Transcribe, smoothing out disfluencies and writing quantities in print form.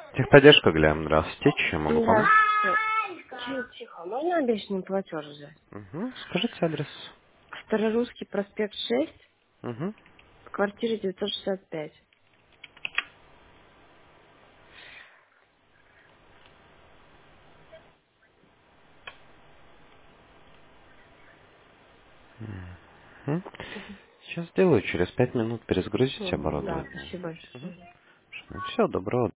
Техподдержка, Глеб, здравствуйте, чем могу помочь? Здравствуйте. Тихо, можно обещанный платеж взять? Угу. Скажите адрес. Старорусский проспект 6, Угу. квартира 965. Угу. Сейчас сделаю, через 5 минут перезагрузите Да, оборудование. спасибо большое. Все, доброго